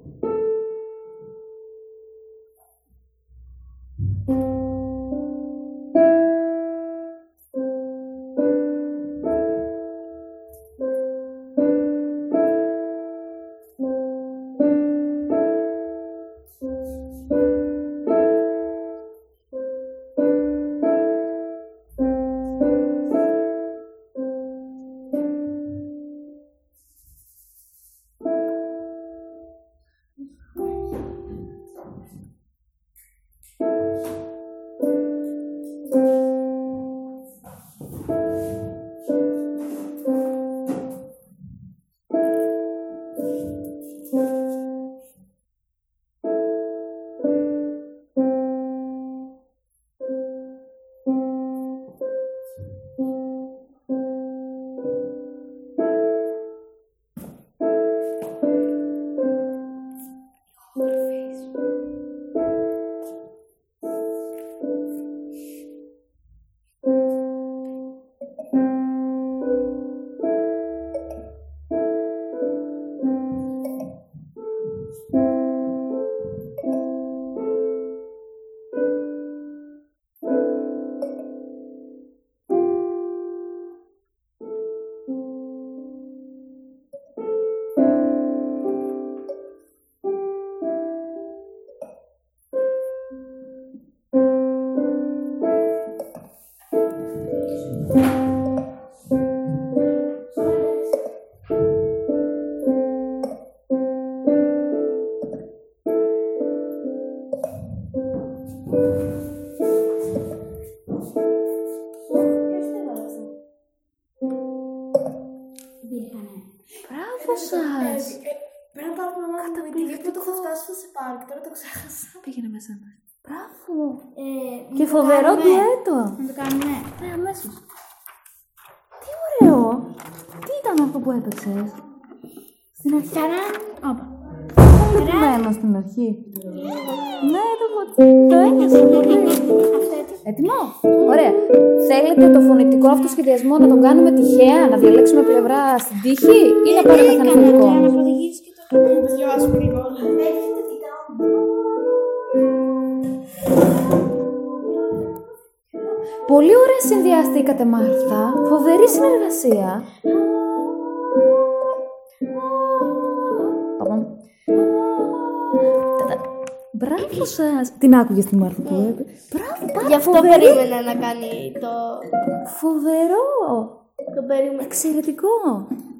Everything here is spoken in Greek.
Μπράβο σας! Πρέπει να πάρω προγράμμα γιατί το έχω φτάσει στο πάρκο, τώρα το ξέχασα. Πήγαινε μέσα μας. Μπράβο! Και φοβερό ντουέτο! Να το κάνουμε. Ναι, αμέσως. Τι ωραίο! Τι ήταν αυτό που έπαιξες? Στην αρχή. Όπα. Ήταν στην αρχή. Ναι, το ένιωσα πολύ. Έτοιμο? Ωραία. Θέλετε το φωνητικό αυτοσχεδιασμό να τον κάνουμε τυχαία, να διαλέξουμε πλευρά στην τύχη ή να πάρουμε καθανατικό? Να προδηγήσεις και το να το διαβάσουμε λίγο. Έχετε τι κάνω. Πολύ ωραία συνδυαστήκατε, Μάρθα. Φοβερή συνεργασία. Μπράβο σας. Την άκουγες τη Μάρθα που έπαιξε? Μπράβο, πάρα Γι' αυτό φοβερή. περίμενα να κάνει το... Φοβερό. Το περίμενα. Εξαιρετικό.